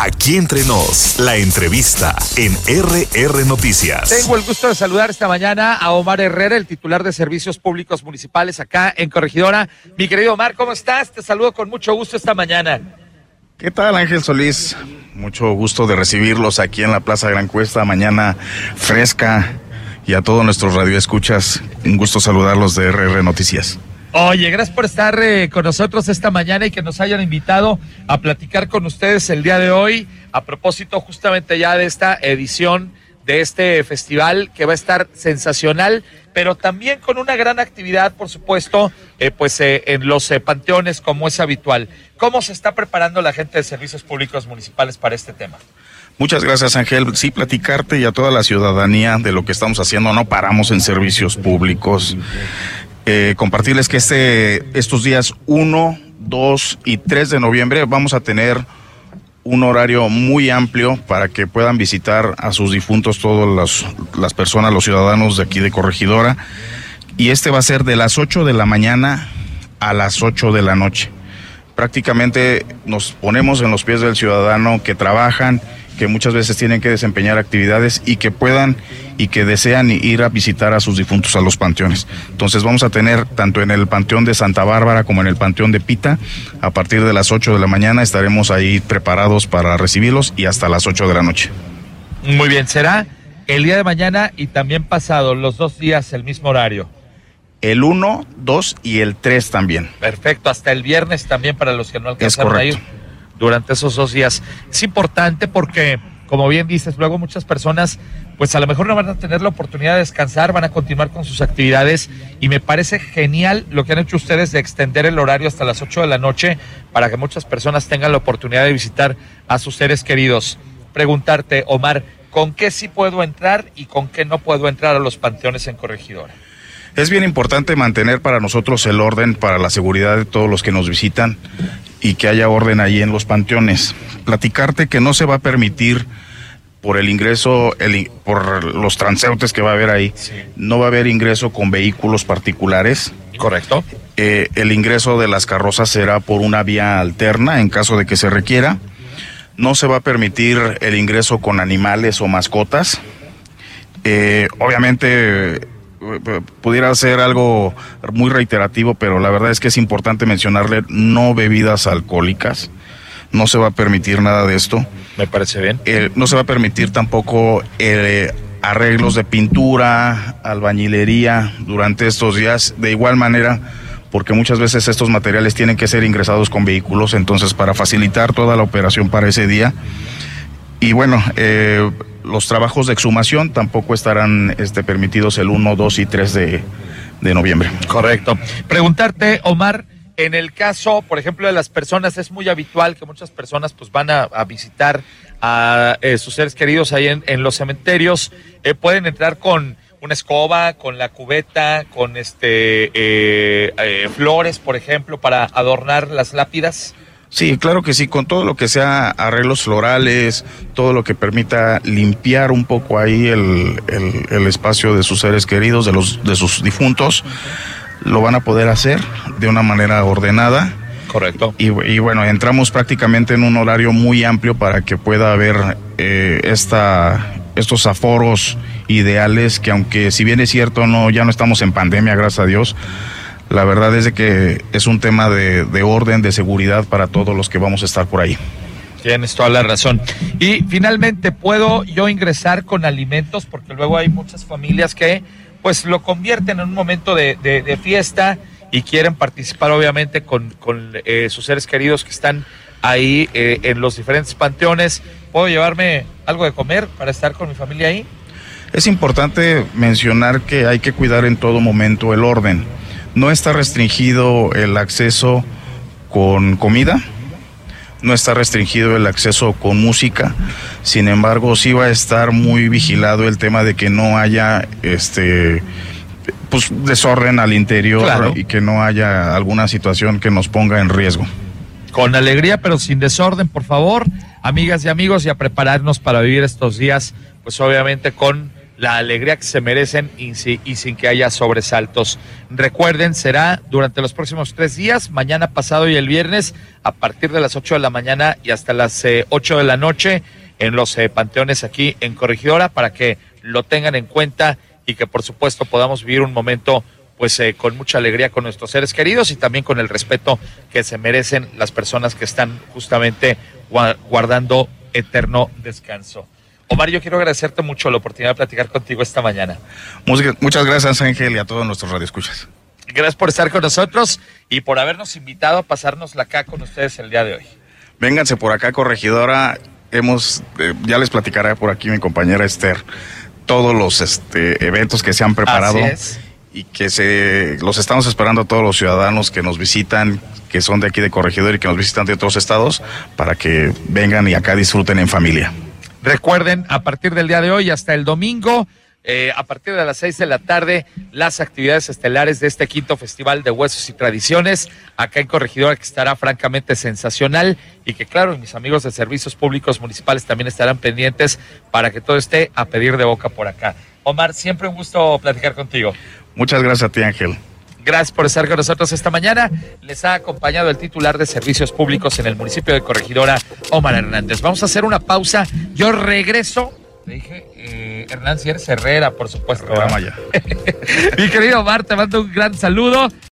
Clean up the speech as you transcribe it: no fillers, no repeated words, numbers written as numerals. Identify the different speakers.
Speaker 1: Aquí entre nos, la entrevista en RR Noticias.
Speaker 2: Tengo el gusto de saludar esta mañana a Omar Herrera, el titular de Servicios Públicos Municipales acá en Corregidora. Mi querido Omar, ¿cómo estás? Te saludo con mucho gusto esta mañana.
Speaker 3: ¿Qué tal, Ángel Solís? Mucho gusto de recibirlos aquí en la Plaza Gran Cuesta, mañana fresca, y a todos nuestros radioescuchas, un gusto saludarlos de RR Noticias.
Speaker 2: Oye, gracias por estar con nosotros esta mañana y que nos hayan invitado a platicar con ustedes el día de hoy, a propósito justamente ya de esta edición de este festival que va a estar sensacional, pero también con una gran actividad, por supuesto, en los panteones como es habitual. ¿Cómo se está preparando la gente de Servicios Públicos Municipales para este tema?
Speaker 3: Muchas gracias, Ángel. Sí, platicarte y a toda la ciudadanía de lo que estamos haciendo. No paramos en servicios públicos. Compartirles que estos días 1, 2 y 3 de noviembre vamos a tener un horario muy amplio para que puedan visitar a sus difuntos todas las personas, los ciudadanos de aquí de Corregidora. Y va a ser de las 8 de la mañana a las 8 de la noche. Prácticamente nos ponemos en los pies del ciudadano que trabajan, que muchas veces tienen que desempeñar actividades y que puedan y que desean ir a visitar a sus difuntos a los panteones. Entonces vamos a tener tanto en el Panteón de Santa Bárbara como en el Panteón de Pita, a partir de las 8 de la mañana estaremos ahí preparados para recibirlos y hasta las 8 de la noche.
Speaker 2: Muy bien, será el día de mañana y también pasado, los 2 días, el mismo horario.
Speaker 3: El 1, 2 y el 3 también.
Speaker 2: Perfecto, hasta el viernes también para los que no alcanzaron a ir durante esos 2 días. Es importante porque, como bien dices, luego muchas personas, pues a lo mejor no van a tener la oportunidad de descansar, van a continuar con sus actividades y me parece genial lo que han hecho ustedes de extender el horario hasta las 8 de la noche para que muchas personas tengan la oportunidad de visitar a sus seres queridos. Preguntarte, Omar, ¿con qué sí puedo entrar y con qué no puedo entrar a los panteones en Corregidora?
Speaker 3: Es bien importante mantener para nosotros el orden para la seguridad de todos los que nos visitan y que haya orden ahí en los panteones. Platicarte que no se va a permitir por el ingreso, por los transeúntes que va a haber ahí, sí. No va a haber ingreso con vehículos particulares.
Speaker 2: Correcto.
Speaker 3: El ingreso de las carrozas será por una vía alterna en caso de que se requiera. No se va a permitir el ingreso con animales o mascotas. Obviamente pudiera ser algo muy reiterativo, pero la verdad es que es importante mencionarle, no bebidas alcohólicas, no se va a permitir nada de esto.
Speaker 2: Me parece bien.
Speaker 3: No se va a permitir tampoco arreglos de pintura, albañilería durante estos días, de igual manera, porque muchas veces estos materiales tienen que ser ingresados con vehículos, entonces para facilitar toda la operación para ese día. Y bueno, los trabajos de exhumación tampoco estarán permitidos el 1, 2 y 3 de noviembre.
Speaker 2: Correcto. Preguntarte, Omar, en el caso, por ejemplo, de las personas, es muy habitual que muchas personas pues van a visitar a sus seres queridos ahí en los cementerios. Pueden entrar con una escoba, con la cubeta, con flores, por ejemplo, para adornar las lápidas.
Speaker 3: Sí, claro que sí, con todo lo que sea arreglos florales, todo lo que permita limpiar un poco ahí el espacio de sus seres queridos, de sus difuntos, lo van a poder hacer de una manera ordenada.
Speaker 2: Correcto.
Speaker 3: Y bueno, entramos prácticamente en un horario muy amplio para que pueda haber estos aforos ideales, que aunque si bien es cierto ya no estamos en pandemia, gracias a Dios, la verdad es de que es un tema de orden, de seguridad para todos los que vamos a estar por ahí.
Speaker 2: Tienes toda la razón. Y finalmente, ¿puedo yo ingresar con alimentos? Porque luego hay muchas familias que pues lo convierten en un momento de fiesta y quieren participar obviamente con sus seres queridos que están ahí en los diferentes panteones. ¿Puedo llevarme algo de comer para estar con mi familia ahí?
Speaker 3: Es importante mencionar que hay que cuidar en todo momento el orden. No está restringido el acceso con comida, no está restringido el acceso con música, sin embargo sí va a estar muy vigilado el tema de que no haya desorden al interior, claro, y que no haya alguna situación que nos ponga en riesgo.
Speaker 2: Con alegría pero sin desorden, por favor, amigas y amigos, y a prepararnos para vivir estos días, pues obviamente con la alegría que se merecen y sin que haya sobresaltos. Recuerden, será durante los próximos 3 días, mañana, pasado y el viernes, a partir de las 8 de la mañana y hasta las 8 de la noche, en los panteones aquí en Corregidora, para que lo tengan en cuenta y que por supuesto podamos vivir un momento pues con mucha alegría con nuestros seres queridos y también con el respeto que se merecen las personas que están justamente guardando eterno descanso. Omar, yo quiero agradecerte mucho la oportunidad de platicar contigo esta mañana.
Speaker 3: Muchas gracias, Ángel, y a todos nuestros radioescuchas.
Speaker 2: Gracias por estar con nosotros y por habernos invitado a pasárnosla acá con ustedes el día de hoy.
Speaker 3: Vénganse por acá, Corregidora. Ya les platicará por aquí mi compañera Esther todos los eventos que se han preparado.
Speaker 2: Así es.
Speaker 3: Y que los estamos esperando a todos los ciudadanos que nos visitan, que son de aquí de Corregidora y que nos visitan de otros estados, para que vengan y acá disfruten en familia.
Speaker 2: Recuerden, a partir del día de hoy hasta el domingo, a partir de las 6 de la tarde, las actividades estelares de este 5º Festival de Huesos y Tradiciones, acá en Corregidora, que estará francamente sensacional y que, claro, mis amigos de Servicios Públicos Municipales también estarán pendientes para que todo esté a pedir de boca por acá. Omar, siempre un gusto platicar contigo.
Speaker 3: Muchas gracias a ti, Ángel.
Speaker 2: Gracias por estar con nosotros esta mañana. Les ha acompañado el titular de Servicios Públicos en el municipio de Corregidora, Omar Hernández. Vamos a hacer una pausa. Yo regreso. Le dije, Hernán Sierra Herrera, por supuesto.
Speaker 3: Programa ya.
Speaker 2: Mi querido Omar, te mando un gran saludo.